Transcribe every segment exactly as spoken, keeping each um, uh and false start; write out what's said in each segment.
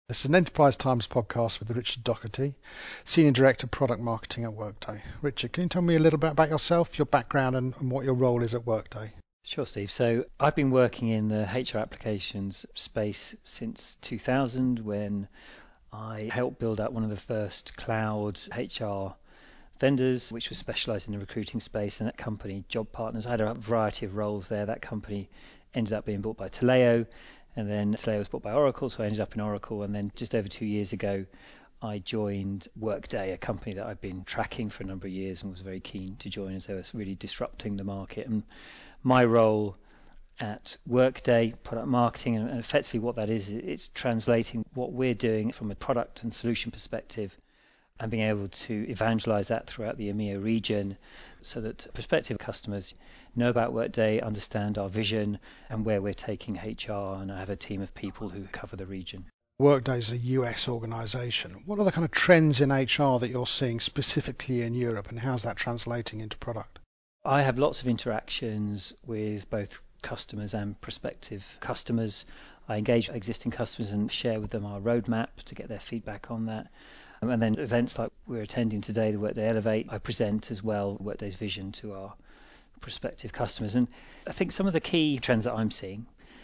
This is an Enterprise Times podcast with Richard Doherty, Senior Director of Product Marketing at Workday. Richard, can you tell me a little bit about yourself, your background, and, and what your role is at Workday? Sure, Steve. So I've been working in the H R applications space since two thousand, when I helped build out one of the first cloud H R vendors, which was specialised in the recruiting space, and that company, Job Partners. I had a variety of roles there. That company ended up being bought by Taleo, and then Taleo was bought by Oracle, so I ended up in Oracle. And then just over two years ago, I joined Workday, a company that I've been tracking for a number of years and was very keen to join, as they were really disrupting the market. And my role at Workday, product marketing, and effectively what that is, it's translating what we're doing from a product and solution perspective and being able to evangelize that throughout the EMEA region so that prospective customers know about Workday, understand our vision and where we're taking H R, and I have a team of people who cover the region. Workday is a U S organisation. What are the kind of trends in H R that you're seeing specifically in Europe, and how's that translating into product? I have lots of interactions with both customers and prospective customers. I engage with existing customers and share with them our roadmap to get their feedback on that. And then events like we're attending today, the Workday Elevate, I present as well Workday's vision to our prospective customers. And I think some of the key trends that I'm seeing,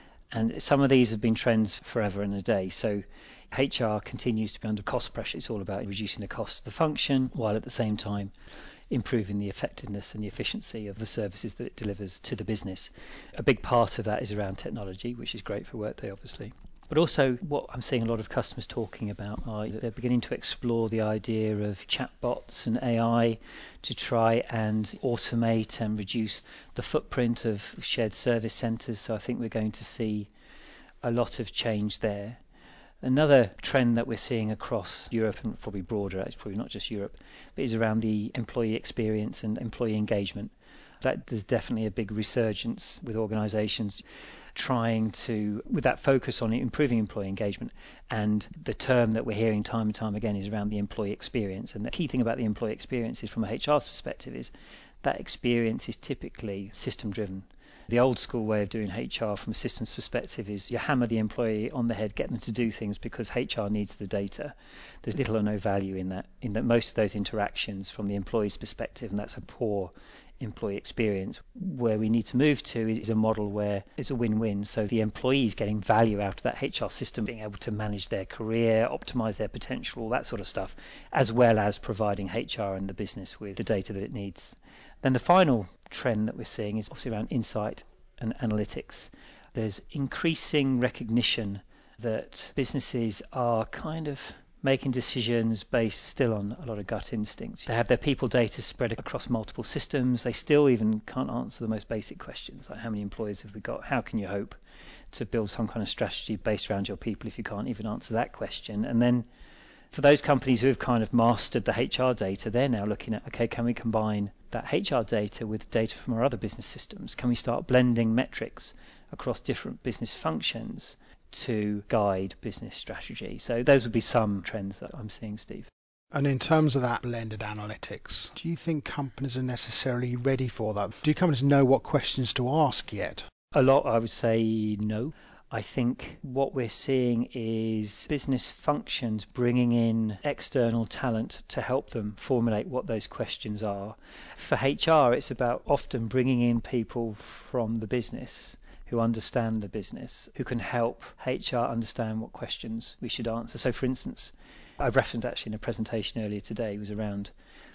and some of these have been trends forever and a day. So H R continues to be under cost pressure. It's all about reducing the cost of the function, while at the same time improving the effectiveness and the efficiency of the services that it delivers to the business. A big part of that is around technology, which is great for Workday, obviously. But also what I'm seeing a lot of customers talking about are that they're beginning to explore the idea of chatbots and A I to try and automate and reduce the footprint of shared service centres. So I think we're going to see a lot of change there. Another trend that we're seeing across Europe, and probably broader, it's probably not just Europe, but is around the employee experience and employee engagement. That there's definitely a big resurgence with organisations trying to, with that focus on improving employee engagement. And the term that we're hearing time and time again is around the employee experience. And the key thing about the employee experience is, from a H R's perspective, is that experience is typically system driven. The old school way of doing H R from a systems perspective is you hammer the employee on the head, get them to do things because H R needs the data. There's little or no value in that, in that most of those interactions from the employee's perspective, and that's a poor employee experience. Where we need to move to is a model where it's a win-win. So the employee is getting value out of that H R system, being able to manage their career, optimize their potential, all that sort of stuff, as well as providing H R and the business with the data that it needs. Then the final trend that we're seeing is obviously around insight and analytics. There's increasing recognition that businesses are kind of making decisions based still on a lot of gut instincts. They have their people data spread across multiple systems. They still even can't answer the most basic questions, like how many employees have we got? How can you hope to build some kind of strategy based around your people if you can't even answer that question? And then for those companies who have kind of mastered the H R data, they're now looking at, okay, can we combine that H R data with data from our other business systems? Can we start blending metrics across different business functions to guide business strategy? So those would be some trends that I'm seeing, Steve. And in terms of that blended analytics, do you think companies are necessarily ready for that? Do companies know what questions to ask yet? A lot, I would say no. I think what we're seeing is business functions bringing in external talent to help them formulate what those questions are. For H R, it's about often bringing in people from the business who understand the business, who can help H R understand what questions we should answer. So, for instance, I've referenced actually in a presentation earlier today, was around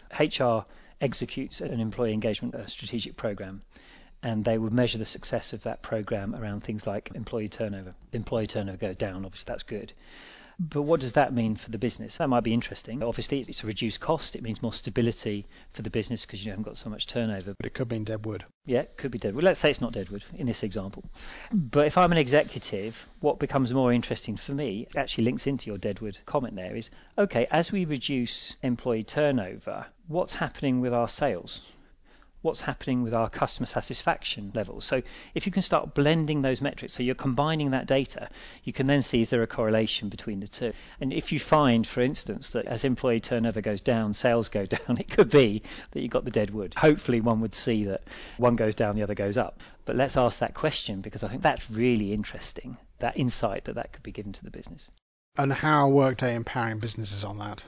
H R executes an employee engagement a strategic program, and they would measure the success of that program around things like employee turnover. Employee turnover goes down, obviously that's good. But what does that mean for the business? That might be interesting. Obviously, it's a reduced cost. It means more stability for the business because you haven't got so much turnover. But it could mean dead wood. Yeah, it could be dead wood. Let's say it's not dead wood in this example. But if I'm an executive, what becomes more interesting for me, actually links into your dead wood comment there, is, okay, as we reduce employee turnover, what's happening with our sales? What's happening with our customer satisfaction levels? So if you can start blending those metrics, so you're combining that data, you can then see, is there a correlation between the two? And if you find, for instance, that as employee turnover goes down, sales go down, it could be that you've got the dead wood. Hopefully one would see that one goes down, the other goes up. But let's ask that question, because I think that's really interesting, that insight that that could be given to the business. And how are Workday empowering businesses on that?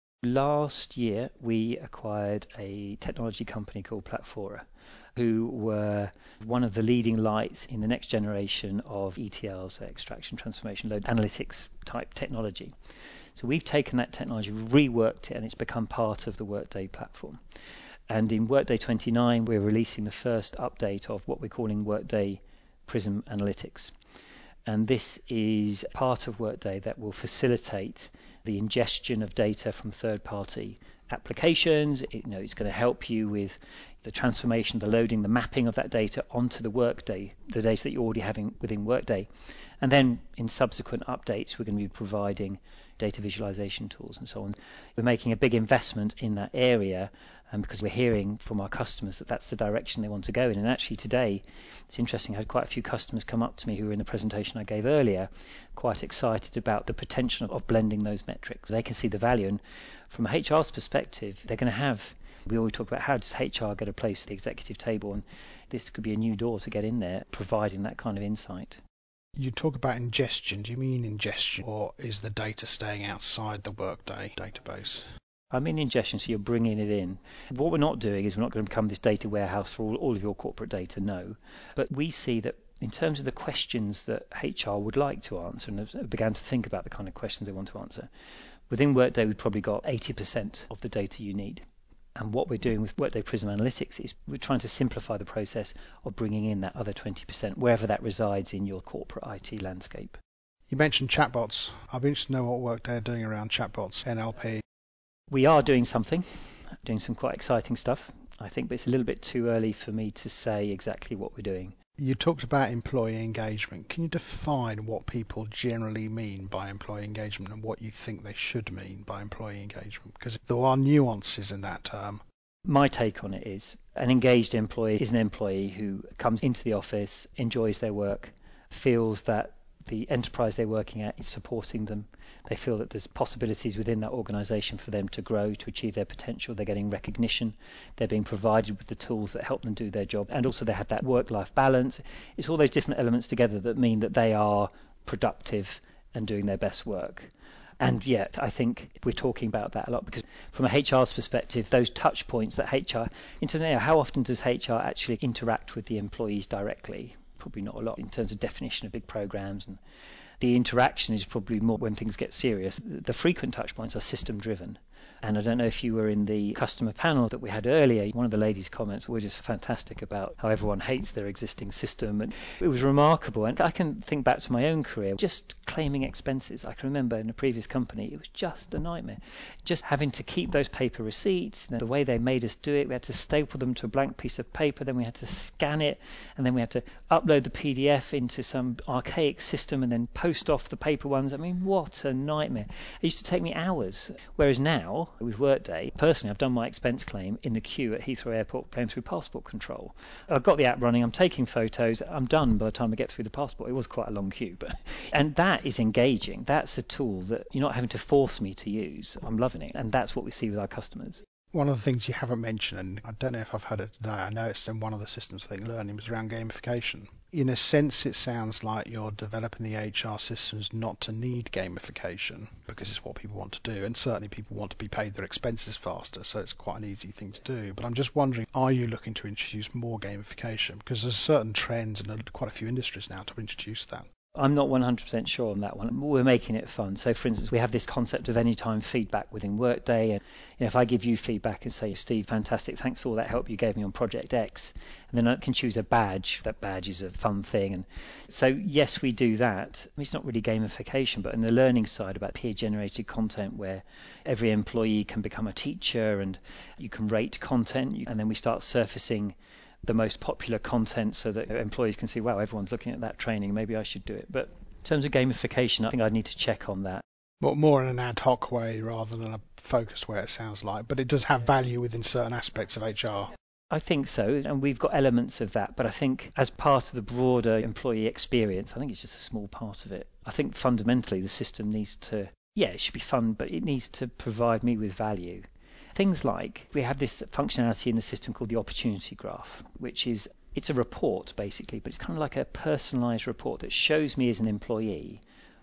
Last year, we acquired a technology company called Platfora, who were one of the leading lights in the next generation of E T Ls, so extraction, transformation, load analytics type technology. So we've taken that technology, reworked it, and it's become part of the Workday platform. And in Workday twenty-nine, we're releasing the first update of what we're calling Workday Prism Analytics. And this is part of Workday that will facilitate the ingestion of data from third-party applications. It, you know, it's going to help you with the transformation, the loading, the mapping of that data onto the Workday, the data that you're already having within Workday. And then in subsequent updates, we're going to be providing data visualization tools and so on. We're making a big investment in that area um, because we're hearing from our customers that that's the direction they want to go in. And actually today, it's interesting, I had quite a few customers come up to me who were in the presentation I gave earlier, quite excited about the potential of, of blending those metrics. They can see the value. And from a H R's perspective, they're going to have, we always talk about how does H R get a place at the executive table, and this could be a new door to get in there, providing that kind of insight. You talk about ingestion. Do you mean ingestion, or is the data staying outside the Workday database? I mean ingestion, so you're bringing it in. What we're not doing is we're not going to become this data warehouse for all, all of your corporate data, no. But we see that in terms of the questions that H R would like to answer, and have began to think about the kind of questions they want to answer, within Workday we've probably got eighty percent of the data you need. And what we're doing with Workday Prism Analytics is we're trying to simplify the process of bringing in that other twenty percent, wherever that resides in your corporate I T landscape. You mentioned chatbots. I'd be interested to know what Workday are doing around chatbots, N L P. We are doing something, doing some quite exciting stuff, I think, but it's a little bit too early for me to say exactly what we're doing. You talked about employee engagement. Can you define what people generally mean by employee engagement and what you think they should mean by employee engagement? Because there are nuances in that term. My take on it is an engaged employee is an employee who comes into the office, enjoys their work, feels that the enterprise they're working at is supporting them. They feel that there's possibilities within that organisation for them to grow, to achieve their potential. They're getting recognition. They're being provided with the tools that help them do their job. And also they have that work-life balance. It's all those different elements together that mean that they are productive and doing their best work. And yet, I think we're talking about that a lot because from a H R's perspective, those touch points that H R, in terms of how often does H R actually interact with the employees directly? Probably not a lot in terms of definition of big programs, and the interaction is probably more when things get serious. The frequent touch points are system driven. And I don't know if you were in the customer panel that we had earlier. One of the ladies' comments were just fantastic about how everyone hates their existing system. And it was remarkable. And I can think back to my own career, just claiming expenses. I can remember in a previous company, it was just a nightmare. Just having to keep those paper receipts, you know, the way they made us do it, we had to staple them to a blank piece of paper, then we had to scan it, and then we had to upload the P D F into some archaic system and then post off the paper ones. I mean, what a nightmare. It used to take me hours. Whereas now, with Workday, personally, I've done my expense claim in the queue at Heathrow Airport going through passport control. I've got the app running, I'm taking photos, I'm done by the time I get through the passport. It was quite a long queue, but and that is engaging. That's a tool that you're not having to force me to use. I'm loving it, and that's what we see with our customers. One of the things you haven't mentioned, and I don't know if I've heard it today, I know it's in one of the systems I think learning, was around gamification. In a sense, it sounds like you're developing the H R systems not to need gamification because it's what people want to do, and certainly people want to be paid their expenses faster, so it's quite an easy thing to do. But I'm just wondering, are you looking to introduce more gamification? Because there's certain trends in quite a few industries now to introduce that. I'm not one hundred percent sure on that one. We're making it fun. So, for instance, we have this concept of anytime feedback within Workday. And you know, if I give you feedback and say, Steve, fantastic, thanks for all that help you gave me on Project X, and then I can choose a badge. That badge is a fun thing. And so, yes, we do that. I mean, it's not really gamification, but in the learning side about peer-generated content where every employee can become a teacher and you can rate content, and then we start surfacing the most popular content so that employees can see, wow, everyone's looking at that training, maybe I should do it. But in terms of gamification, I think I'd need to check on that. Well, more in an ad hoc way rather than a focused way, it sounds like, but it does have value within certain aspects of H R. I think so, and we've got elements of that, but I think as part of the broader employee experience, I think it's just a small part of it. I think fundamentally the system needs to, yeah, it should be fun, but it needs to provide me with value. Things like we have this functionality in the system called the opportunity graph, which is it's a report basically, but it's kind of like a personalized report that shows me as an employee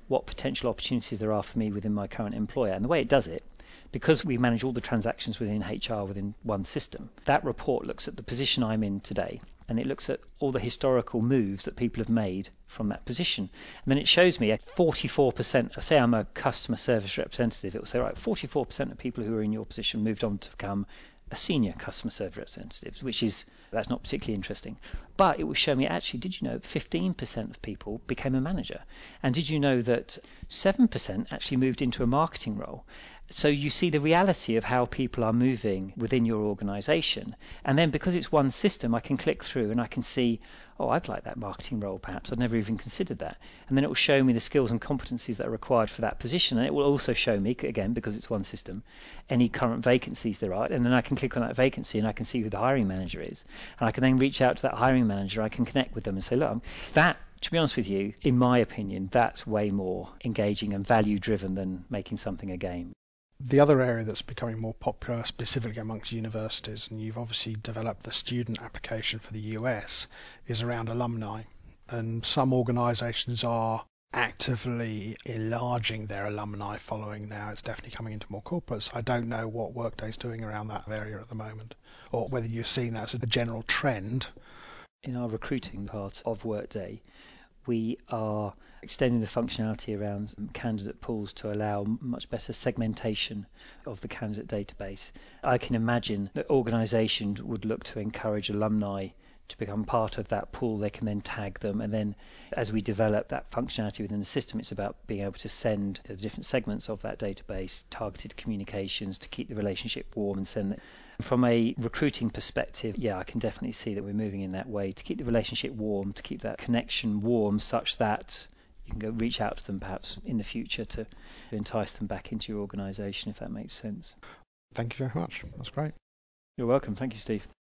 what potential opportunities there are for me within my current employer. And the way it does it, because we manage all the transactions within H R within one system, that report looks at the position I'm in today, and it looks at all the historical moves that people have made from that position. And then it shows me forty-four percent, say I'm a customer service representative, it will say, right, forty-four percent of people who are in your position moved on to become a senior customer service representative, which is, that's not particularly interesting. But it will show me, actually, did you know fifteen percent of people became a manager? And did you know that seven percent actually moved into a marketing role? So you see the reality of how people are moving within your organization. And then because it's one system, I can click through and I can see, oh, I'd like that marketing role perhaps. I'd never even considered that. And then it will show me the skills and competencies that are required for that position. And it will also show me, again, because it's one system, any current vacancies there are. And then I can click on that vacancy and I can see who the hiring manager is. And I can then reach out to that hiring manager. I can connect with them and say, look, that, to be honest with you, in my opinion, that's way more engaging and value driven than making something a game. The other area that's becoming more popular, specifically amongst universities, and you've obviously developed the student application for the U S, is around alumni. And some organisations are actively enlarging their alumni following now. It's definitely coming into more corporates. I don't know what Workday's doing around that area at the moment, or whether you're seeing that as a general trend. In our recruiting part of Workday, we are extending the functionality around candidate pools to allow much better segmentation of the candidate database. I can imagine that organisations would look to encourage alumni to become part of that pool. They can then tag them, and then as we develop that functionality within the system, it's about being able to send the different segments of that database targeted communications to keep the relationship warm and send it. From a recruiting perspective, yeah, I can definitely see that we're moving in that way to keep the relationship warm, to keep that connection warm, such that you can go reach out to them perhaps in the future to entice them back into your organisation, if that makes sense. Thank you very much. That's great. You're welcome. Thank you, Steve.